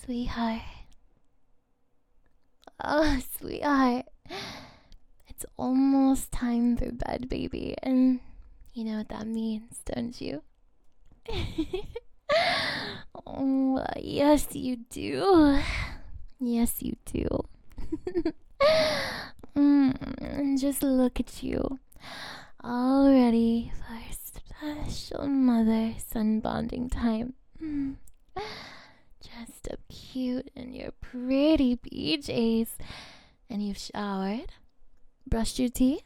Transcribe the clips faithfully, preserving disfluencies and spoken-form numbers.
Sweetheart. Oh, sweetheart. It's almost time for bed, baby. And you know what that means, don't you? Oh, yes, you do. Yes, you do. mm, just look at you. All ready for special mother-son bonding time. Dressed up cute in your pretty P Js. And you've showered? Brushed your teeth?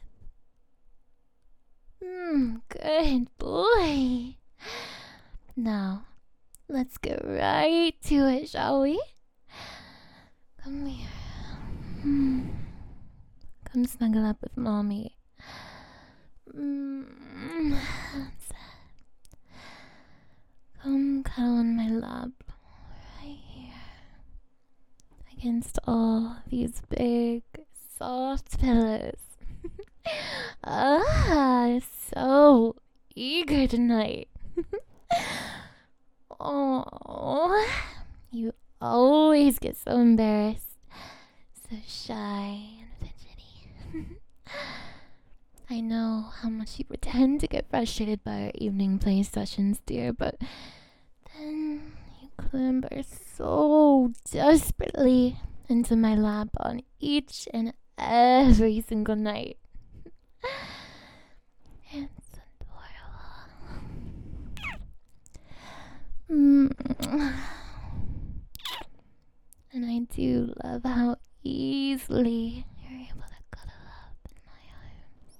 Hmm, good boy. Now, let's get right to it, shall we? Come here. Hmm. Come snuggle up with mommy. Mm. Come cuddle on my lap. Right here. Against all these big, soft pillows. Ah, so eager tonight. Oh, you always get so embarrassed, so shy and fidgety. I know how much you pretend to get frustrated by our evening play sessions, dear, but then you clamber so desperately into my lap on each and every single night. It's adorable. Mm. And I do love how easily you're able to cuddle up in my arms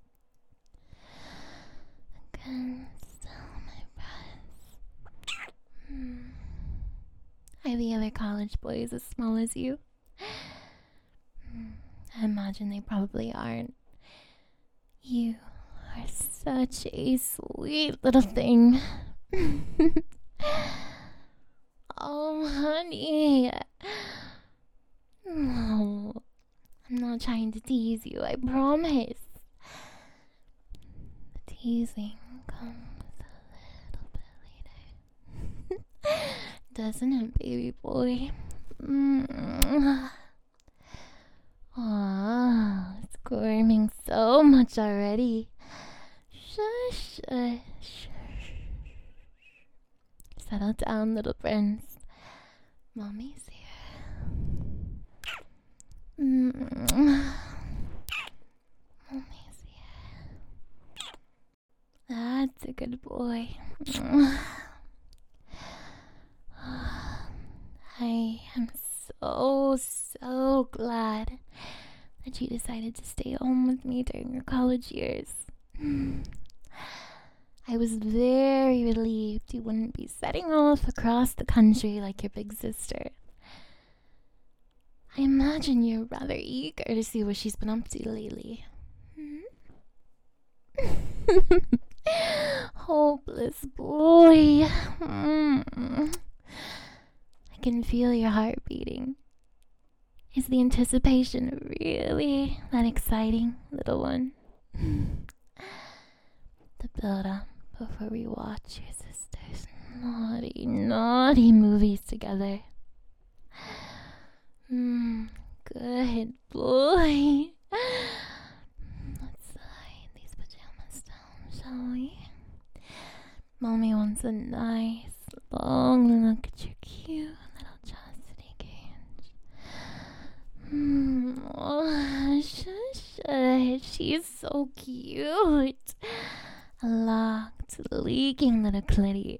against all my breasts. Mm. Are the other college boys as small as you? Mm. I imagine they probably aren't. You are such a sweet little thing. Oh, honey. No, I'm not trying to tease you, I promise. The teasing comes a little bit later. Doesn't it, baby boy? Mm. Aw, squirming so much already. Shush, shush, shush. Settle down, little prince. Mommy's here. Mm. Mommy's here. That's a good boy. I am so, so glad that you decided to stay home with me during your college years. I was very relieved you wouldn't be setting off across the country like your big sister. I imagine you're rather eager to see what she's been up to lately. Hmm? Hopeless boy. Mm. I can feel your heart beating. Is the anticipation really that exciting, little one? The build-up before we watch your sister's naughty, naughty movies together. Mm, good boy. Let's hide these pajamas down, shall we? Mommy wants a nice, long look at your cute little chastity cage. Mm, oh, shush, shush. She's so cute. A locked, leaking little clitty.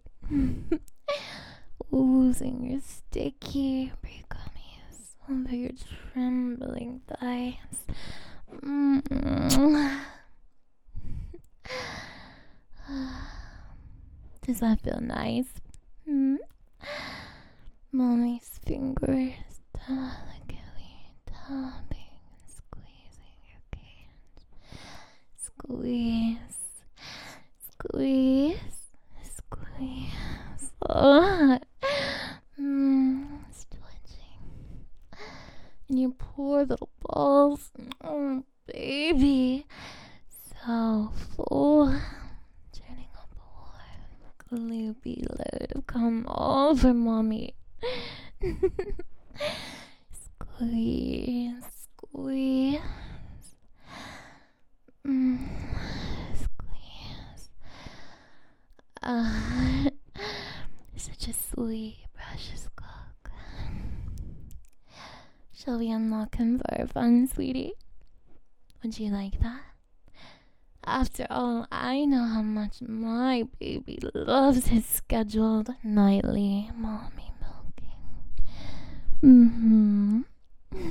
Oozing your sticky gummies over your trembling thighs. Mm. Does that feel nice? Hmm? Mommy's fingers delicately tapping and squeezing your cage. Squeeze. Squeeze, squeeze. Oh. Mm, stretching. And your poor little balls. Oh, baby. So full. Turning up a warm, gloopy load of come over mommy. Squeeze, squeeze. Mm, squeeze. Ah, such a sweet, precious cook. Shall we unlock him for our fun, sweetie? Would you like that? After all, I know how much my baby loves his scheduled nightly mommy milking. Mm-hmm.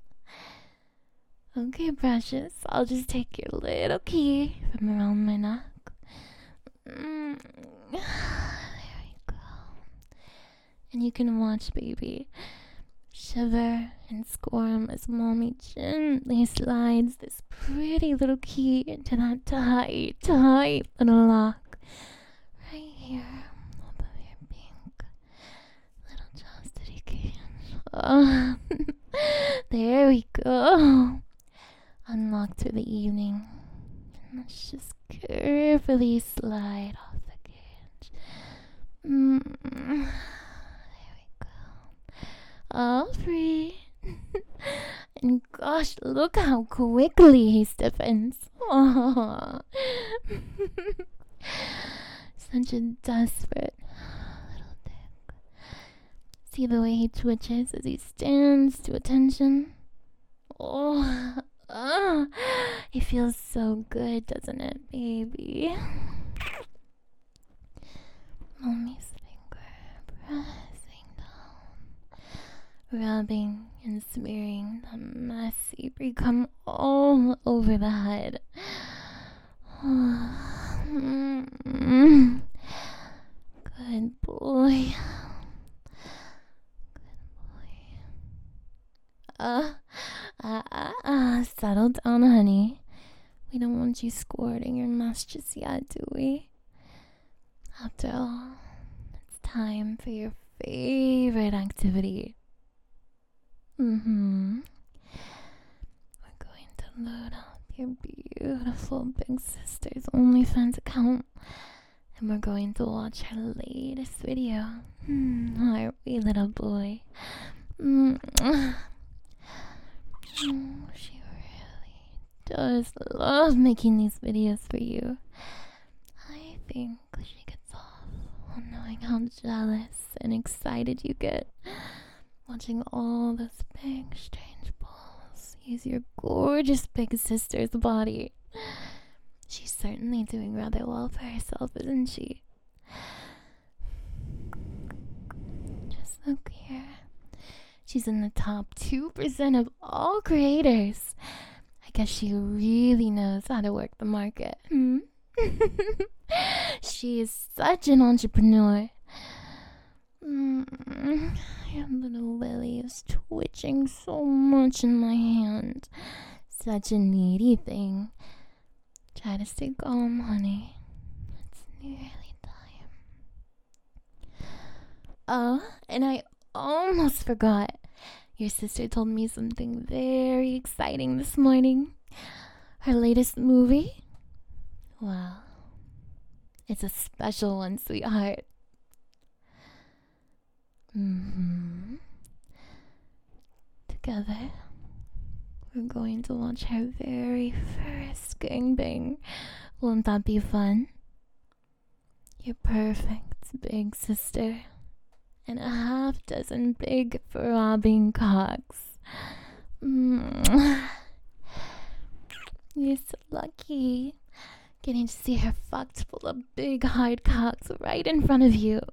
Okay, precious. I'll just take your little key from around my neck. Mm. There we go. And you can watch baby shiver and squirm as mommy gently slides this pretty little key into that tight, tight little lock. Right here, above your pink little chastity cage. Oh, there we go. Unlocked through the evening. And let's just carefully slide off the cage. Mm. There we go. All free. And gosh, look how quickly he stiffens. Oh. Such a desperate little dick. See the way he twitches as he stands to attention? Oh. Oh, it feels so good, doesn't it, baby? Mommy's finger pressing down, rubbing and smearing the messy pre-cum all over the head. Good boy. Uh, uh, uh, uh, settle down, honey. We don't want you squirting your mess just yet, do we? After all, it's time for your favorite activity. Mm-hmm. We're going to load up your beautiful big sister's OnlyFans account. And we're going to watch her latest video. Mm, aren't we, little boy? Mm. Oh, she really does love making these videos for you. I think she gets off on knowing how jealous and excited you get watching all those big strange balls use your gorgeous big sister's body. She's certainly doing rather well for herself, isn't she? Just look here. She's in the top two percent of all creators. I guess she really knows how to work the market. Hmm? She is such an entrepreneur. Mm, your little Lily is twitching so much in my hand. Such a needy thing. Try to stay calm, honey. It's nearly time. Oh, and I almost forgot. Your sister told me something very exciting this morning. Her latest movie? Well, it's a special one, sweetheart. Mm-hmm. Together, we're going to watch her very first gangbang. Won't that be fun? Your perfect big sister. And a half dozen big throbbing cocks. Mm. You're so lucky. Getting to see her fucked full of big hard cocks right in front of you.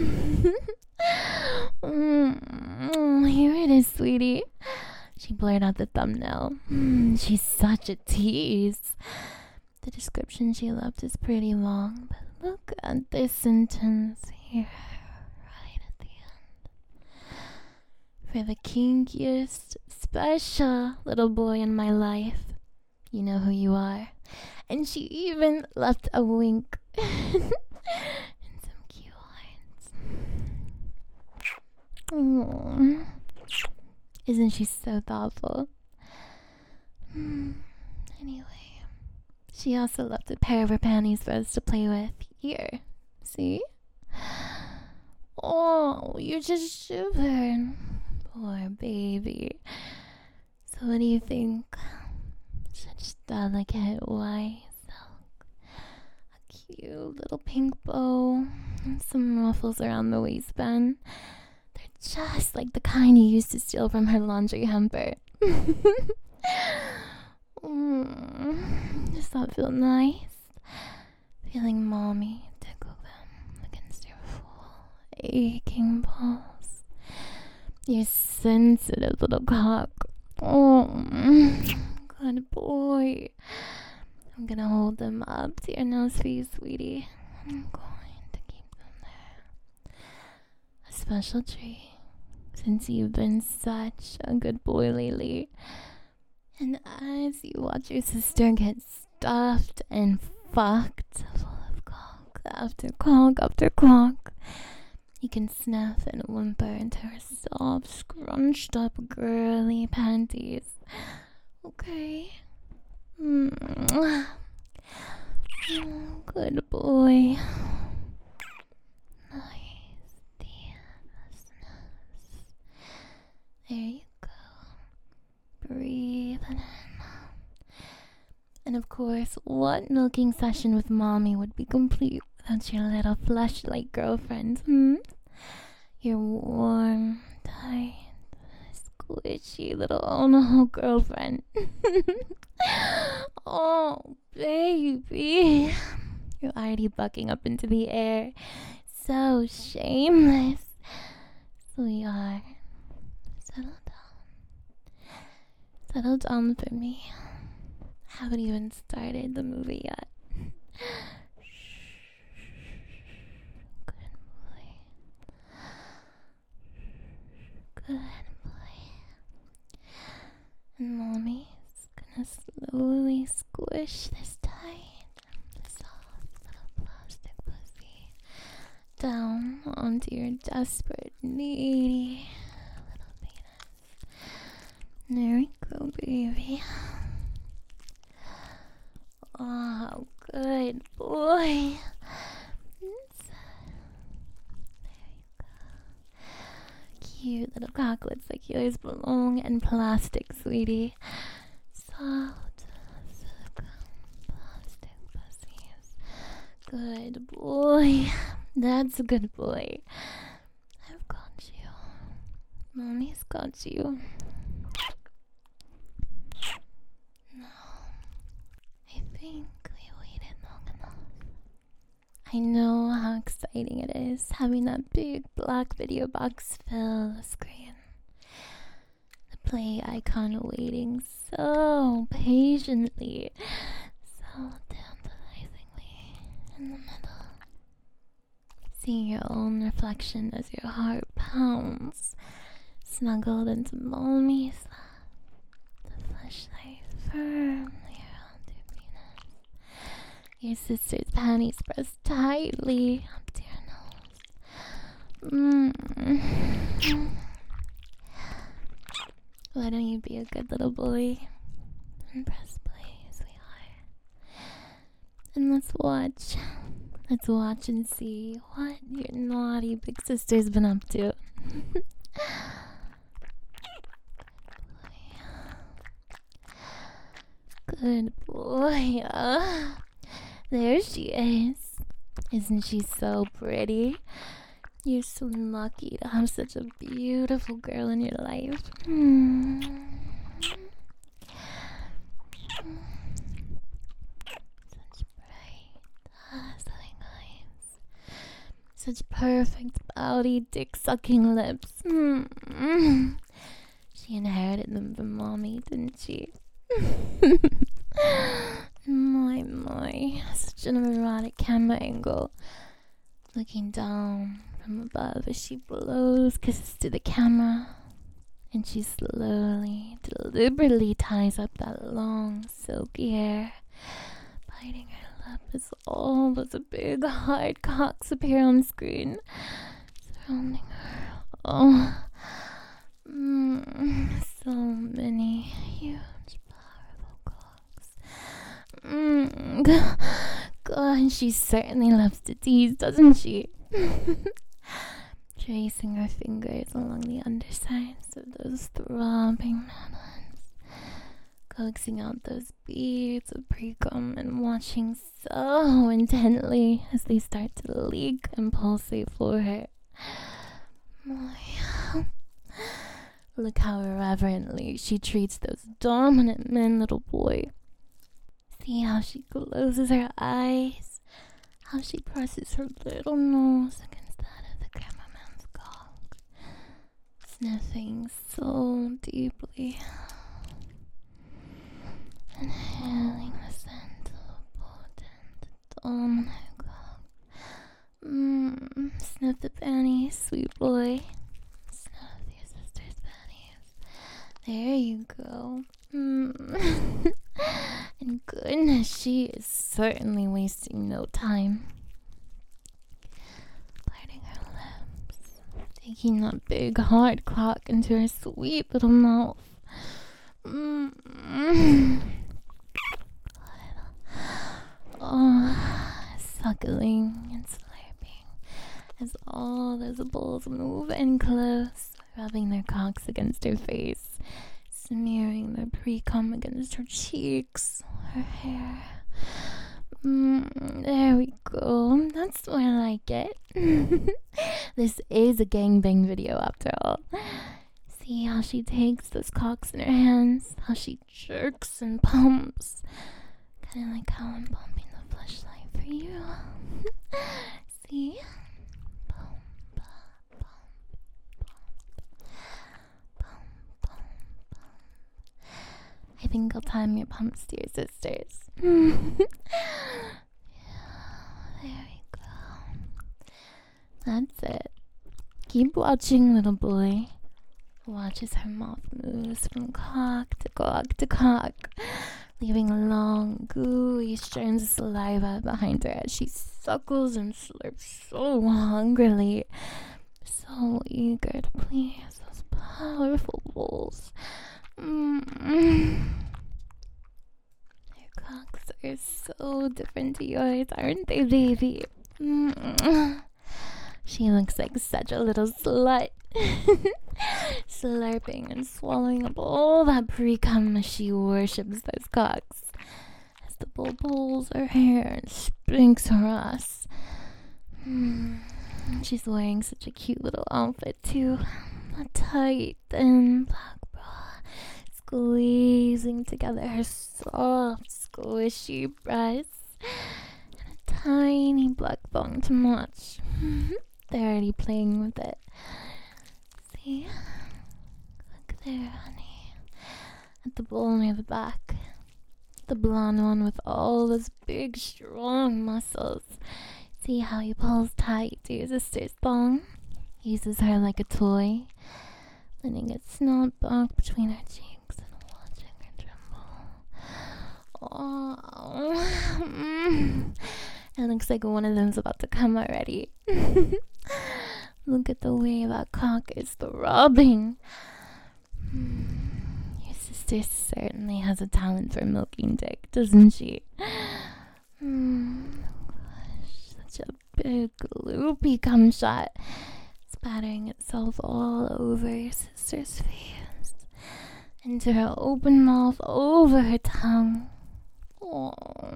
Mm. Here it is, sweetie. She blurred out the thumbnail. Mm, she's such a tease. The description she left is pretty long, but look at this sentence here. For the kinkiest, special little boy in my life. You know who you are. And she even left a wink. And some cute lines. Aww. Isn't she so thoughtful? Anyway, she also left a pair of her panties for us to play with. Here. See? Oh, you just shivered. Poor baby. So what do you think? Such delicate white silk. A cute little pink bow. And some ruffles around the waistband. They're just like the kind you used to steal from her laundry hamper. mm, does that feel nice? Feeling mommy tickle them against your full aching pulse. Your sensitive little cock. Oh, good boy. I'm gonna hold them up to your nose for you, sweetie. I'm going to keep them there. A special treat, since you've been such a good boy lately. And as you watch your sister get stuffed and fucked full of cock after cock after cock, you can sniff and whimper into her soft, scrunched up girly panties. Okay. Mm. Oh, good boy. Nice deep sniffs. There you go. Breathe it in. And of course, what milking session with mommy would be complete without your little fleshlight girlfriend, hmm? Your warm, tight, squishy little oh-no girlfriend. Oh, baby. You're already bucking up into the air. So shameless. Sweetheart, settle down. Settle down for me. Haven't even started the movie yet. Good boy. Good boy. And mommy's gonna slowly squish this tight, soft little plastic pussy down onto your desperate, needy little penis. There we go, baby. Oh, good boy. There you go. Cute little cocklets like yours belong in plastic, sweetie. Soft, silicone, plastic pussies. Good boy. That's a good boy. I've got you. Mommy's got you. I think we waited long enough. I know how exciting it is having that big black video box fill the screen. The play icon waiting so patiently, so tantalizingly in the middle. Seeing your own reflection as your heart pounds, snuggled into mommy's lap, the fleshlight firmly your sister's panties pressed tightly up to your nose. Mm. Why don't you be a good little boy and press play, sweetheart? And let's watch. Let's watch and see what your naughty big sister's been up to. Good boy. Uh. There she is. Isn't she so pretty? You're so lucky to have such a beautiful girl in your life. Hmm. Such bright, dazzling eyes. Such perfect, pouty, dick-sucking lips. Hmm. She inherited them from mommy, didn't she? My, my, such an erotic camera angle. Looking down from above as she blows kisses to the camera. And she slowly, deliberately ties up that long, silky hair, biting her lip as all those big, hard cocks appear on screen, surrounding her. Oh, mm, so many huge. Mm, God, she certainly loves to tease, doesn't she? tracing her fingers along the undersides of those throbbing melons, coaxing out those beads of precum and watching so intently as they start to leak and pulsate for her. Look how reverently she treats those dominant men, little boy. See how she closes her eyes, how she presses her little nose against that of the cameraman's cock, sniffing so deeply, inhaling the scent of a potent, dominant cock. Mmm, sniff the panties, sweet boy. Sniff your sister's panties. There you go. Mmm. And goodness, she is certainly wasting no time. Biting her lips, taking that big hard cock into her sweet little mouth. Mm. Oh, suckling and slurping as all those bulls move in close, rubbing their cocks against her face, smearing their pre-cum against her cheeks, her hair. Mm, there we go. That's the way I like it. This is a gangbang video after all. See how she takes those cocks in her hands, how she jerks and pumps. Kind of like how I'm pumping the fleshlight for you. See? Pump, pump, pump, pump, pump, pump. I think I'll time your pumps to your sisters. Yeah, there we go. That's it. Keep watching, little boy. Watch as her mouth moves from cock to cock to cock, leaving long, gooey strands of saliva behind her as she suckles and slurps so hungrily, so eager to please those powerful bulls. Mm. Their cocks are so different to yours, aren't they, baby? Mm. She looks like such a little slut. Slurping and swallowing up all that pre-cum as she worships those cocks as the bull pulls her hair and spanks her ass. Mm. She's wearing such a cute little outfit too, a tight thin black bra squeezing together her soft squishy breasts and a tiny black bong to match. They're already playing with it. See? Look there, honey. At the bowl near the back. The blonde one with all those big, strong muscles. See how he pulls tight to your sister's thong? Uses her like a toy. Letting it snap back between her cheeks and watching her tremble. Oh. Mm. It looks like one of them's about to come already. Look at the way that cock is throbbing. Your sister certainly has a talent for milking dick, doesn't she? Mm, gosh, such a big, loopy cum shot, spattering itself all over your sister's face, into her open mouth, over her tongue. Oh.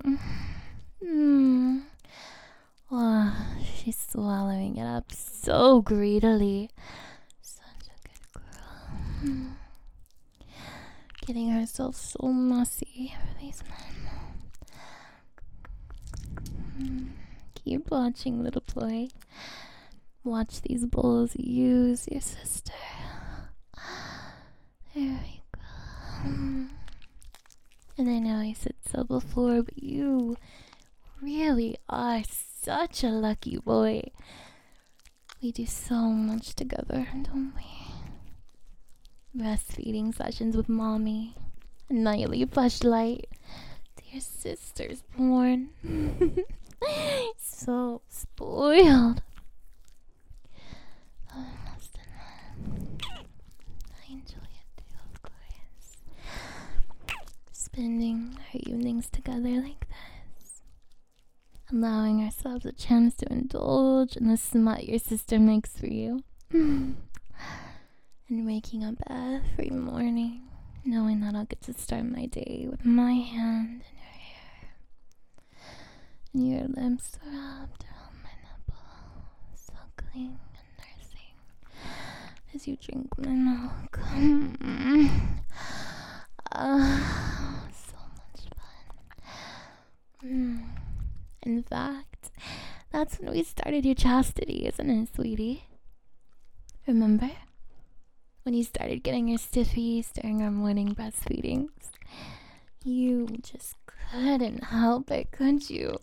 Mm. Oh, she's swallowing it up so greedily. Such a good girl. Mm. Getting herself so messy for these men. Mm. Keep watching, little boy. Watch these bulls use your sister. There we go. Mm. And I know I said so before, but you really are such a lucky boy. We do so much together, don't we? Breastfeeding sessions with mommy, a nightly fleshlight, to your sister's porn. So spoiled. Oh, I must admit, I enjoy it too, of course. Spending our evenings together like this. Allowing ourselves a chance to indulge in the smut your sister makes for you. And waking up every morning, knowing that I'll get to start my day with my hand in your hair, and your lips wrapped around my nipple, suckling and nursing as you drink my milk. uh, so much fun. Mm. In fact, that's when we started your chastity, isn't it, sweetie? Remember? When you started getting your stiffies during our morning breastfeedings. You just couldn't help it, could you?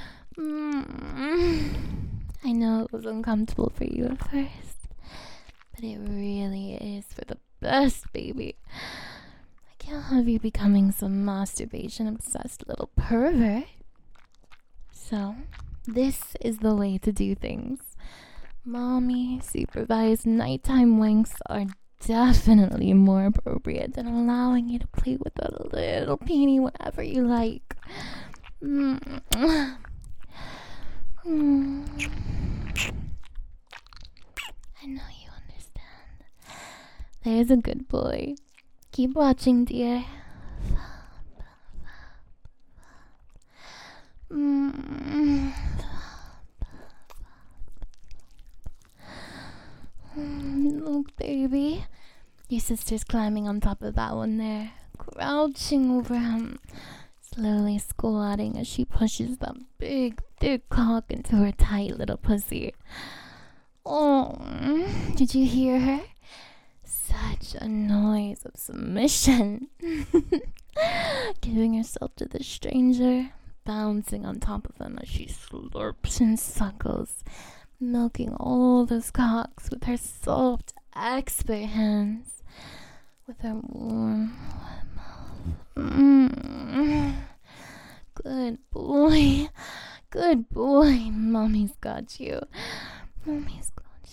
Mm. I know it was uncomfortable for you at first, but it really is for the best, baby. I can't have you becoming some masturbation-obsessed little pervert. So, this is the way to do things. Mommy supervised nighttime winks are definitely more appropriate than allowing you to play with a little peenie whenever you like. Mm. Mm. I know you understand. There's a good boy. Keep watching, dear. Mm. Look, baby. Your sister's climbing on top of that one there, crouching over him, slowly squatting as she pushes that big, thick cock into her tight little pussy. Oh, did you hear her? Such a noise of submission. Giving herself to the stranger, bouncing on top of him as she slurps and suckles, milking all those cocks with her soft, expert hands, with her warm, wet mouth. Mm. Good boy. Good boy. Mommy's got you. Mommy's got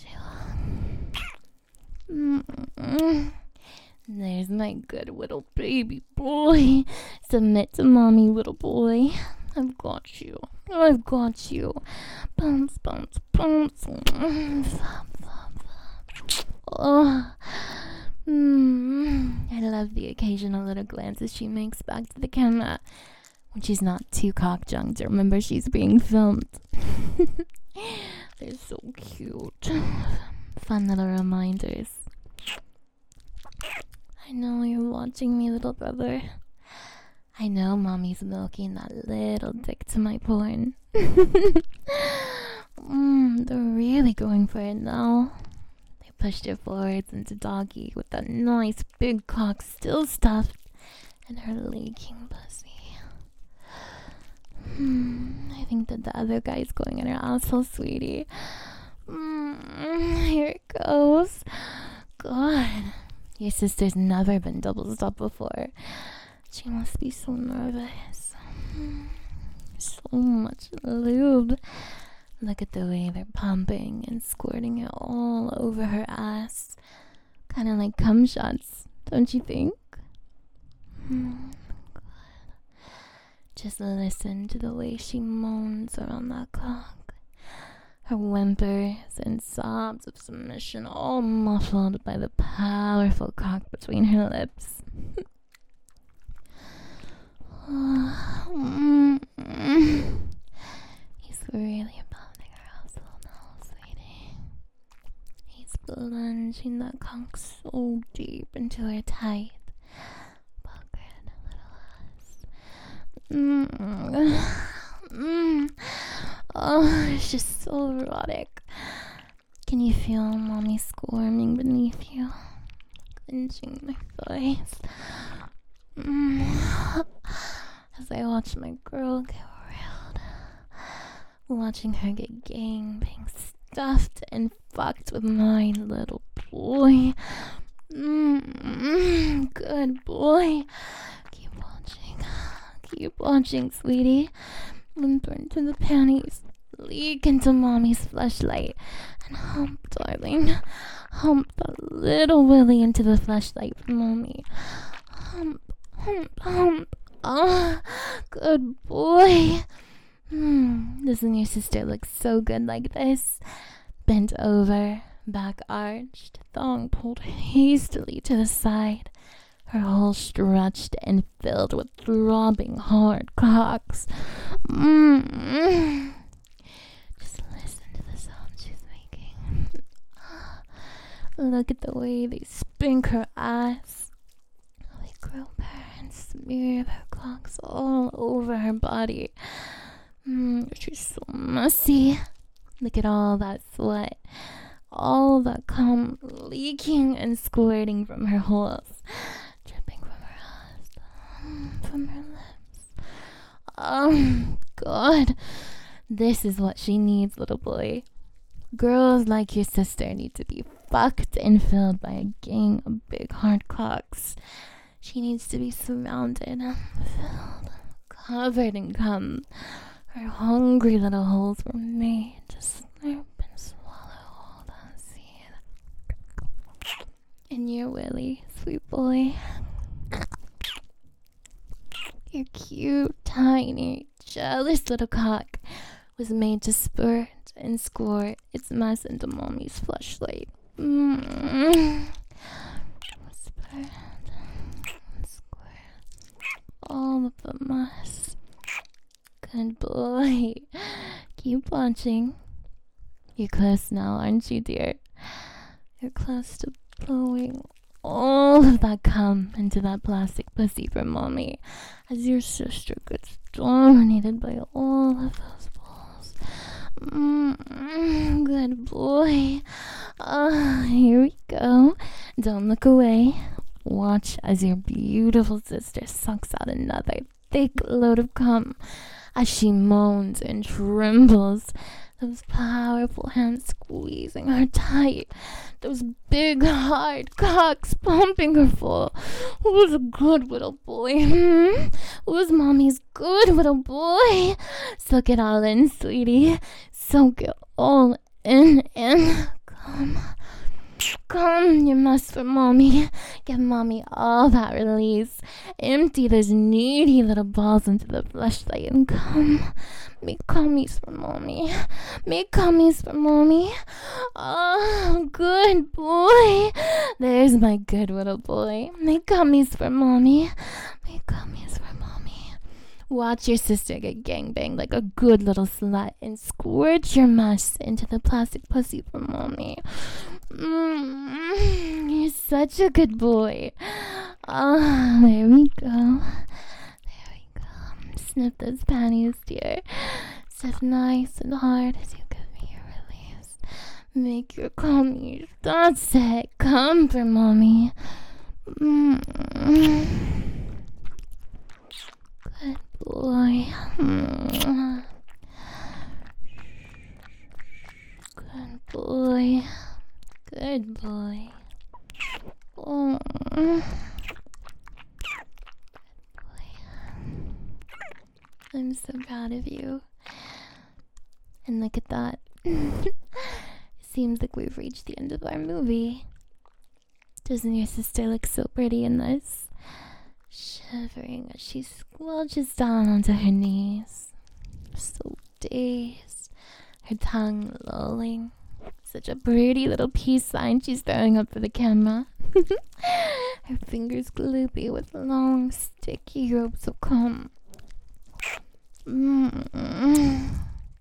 you. Mm. There's my good little baby boy. Submit to mommy, little boy. I've got you. I've got you. Bounce, bounce, bounce. Flop, flop, flop. Oh. Mm. I love the occasional little glances she makes back to the camera when she's not too cock-jung to remember she's being filmed. They're so cute. Fun little reminders. I know you're watching me, little brother. I know mommy's milking that little dick to my porn. mm, they're really going for it now. They pushed her forwards into doggy with that nice big cock still stuffed in her leaking pussy. Hmm, I think that the other guy's going in her asshole, sweetie. Mm, here it goes. God, your sister's never been double stopped before. She must be so nervous. So much lube. Look at the way they're pumping and squirting it all over her ass. Kind of like cum shots, don't you think? Mm, God. Just listen to the way she moans around that cock. Her whimpers and sobs of submission, all muffled by the powerful cock between her lips. He's really pounding her asshole now, sweetie. He's plunging that cock so deep into her tight, puckered little ass. Mm. Mm. Oh, it's just so erotic. Can you feel mommy squirming beneath you, clenching my thighs? Mm. As I watch my girl get railed, watching her get gangbang stuffed and fucked with my little boy. Mm. Good boy. Keep watching. Keep watching, sweetie. Whimper into the panties, leak into mommy's fleshlight, and hump, darling. Hump that little willy into the fleshlight for mommy. Hump, hump, hump. Oh, good boy. Hmm, doesn't your sister look so good like this? Bent over, back arched, thong pulled hastily to the side, her hole stretched and filled with throbbing hard cocks. Mm. Just listen to the sound she's making. Look at the way they spink her ass. They grope her and smear their cocks all over her body. Mm, she's so messy. Look at all that sweat. All that cum leaking and squirting from her holes. Dripping from her ass. Mm, from her lips. Oh, God. This is what she needs, little boy. Girls like your sister need to be fucked and filled by a gang of big hard cocks. She needs to be surrounded, filled, covered in cum. Her hungry little holes were made to slurp and swallow all that seed. And your willy, sweet boy. Your cute, tiny, jealous little cock was made to spurt and squirt its mess into mommy's fleshlight. Mm. Spurt and squirt all of the mess. Good boy. Keep watching. You're close now, aren't you, dear? You're close to blowing all of that cum into that plastic pussy for mommy as your sister gets dominated by all of those balls. Mm, good boy. Uh, here we go. Don't look away. Watch as your beautiful sister sucks out another thick load of cum as she moans and trembles, those powerful hands squeezing her tight, those big hard cocks pumping her full. Who's a good little boy? Hmm? Who's mommy's good little boy? Soak it all in, sweetie. Soak it all in and come. Come, you must for mommy. Give mommy all that release. Empty those needy little balls into the fleshlight and come. Make cummies for mommy. Make cummies for mommy. Oh, good boy. There's my good little boy. Make cummies for mommy. Make cummies for mommy. Watch your sister get gangbanged like a good little slut and squirt your mess into the plastic pussy for mommy. Mm, you're such a good boy. Ah, oh, there we go. There we go. Snip those panties, dear. Sniff nice and hard as you give me your release. Make your cummies. That's it. Come for mommy. Mm. Good boy. Mm. Good boy. Good boy. Oh. Good boy. I'm so proud of you. And look at that. It seems like we've reached the end of our movie. Doesn't your sister look so pretty in this? Shivering as she squelches down onto her knees. So dazed. Her tongue lolling. Such a pretty little peace sign she's throwing up for the camera. Her fingers gloopy with long, sticky ropes of cum. Mm. And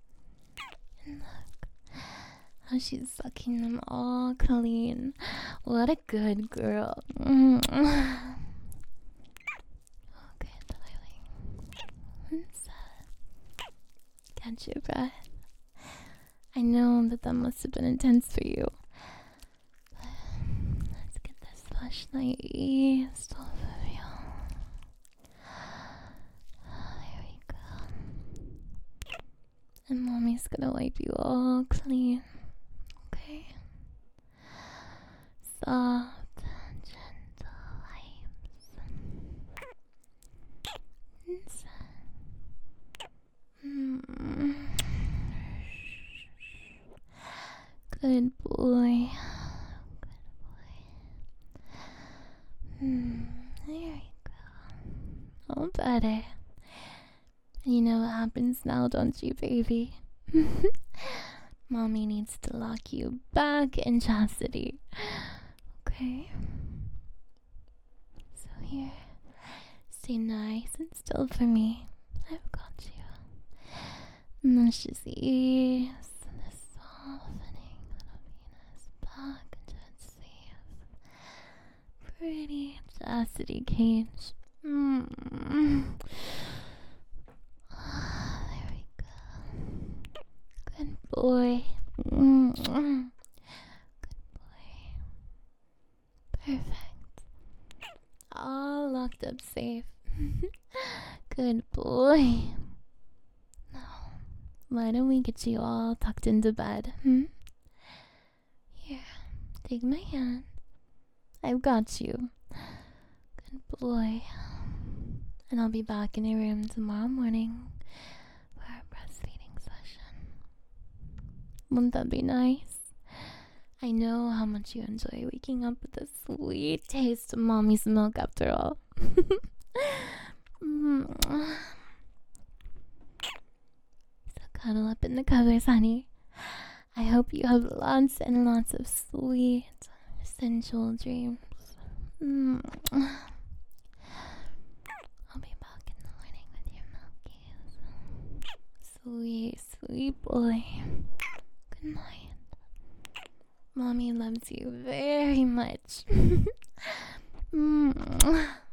look how she's sucking them all clean. What a good girl. Mm. Okay, darling. Catch your breath. I know that that must have been intense for you. But let's get this flashlight eased off of you. Oh, there we go. And mommy's gonna wipe you all clean. Okay? Soft, gentle wipes. Mm. Good boy. Good boy. Hmm. There we go. All better. You know what happens now, don't you, baby? Mommy needs to lock you back in chastity. Okay? So here, stay nice and still for me. I've got you. And let's just ease this softening little Venus back into its safe, pretty chastity cage. Mm. Ah, there we go. Good boy. Mm. Good boy. Perfect. All locked up safe. Good boy. Now, why don't we get you all tucked into bed? Hmm? Here, take my hand. I've got you. Good boy. And I'll be back in your room tomorrow morning for our breastfeeding session. Wouldn't that be nice? I know how much you enjoy waking up with the sweet taste of mommy's milk after all. mm. So cuddle up in the covers, honey. I hope you have lots and lots of sweet, sensual dreams. Mm. I'll be back in the morning with your milkies. Sweet, sweet boy. Good night. Mommy loves you very much. mm.